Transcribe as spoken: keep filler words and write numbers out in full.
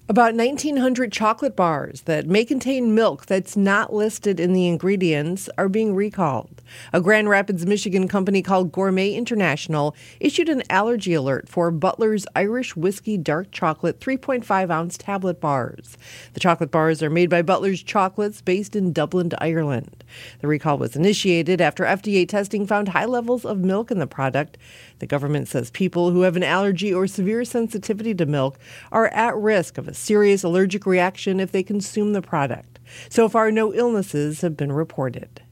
About nineteen hundred chocolate bars that may contain milk that's not listed in the ingredients are being recalled. A Grand Rapids, Michigan company called Gourmet International issued an allergy alert for Butler's Irish Whiskey Dark Chocolate three point five ounce tablet bars. The chocolate bars are made by Butler's Chocolates based in Dublin, Ireland. The recall was initiated after F D A testing found high levels of milk in the product. The government says people who have an allergy or severe sensitivity to milk are at risk of a serious allergic reaction if they consume the product. So far, no illnesses have been reported.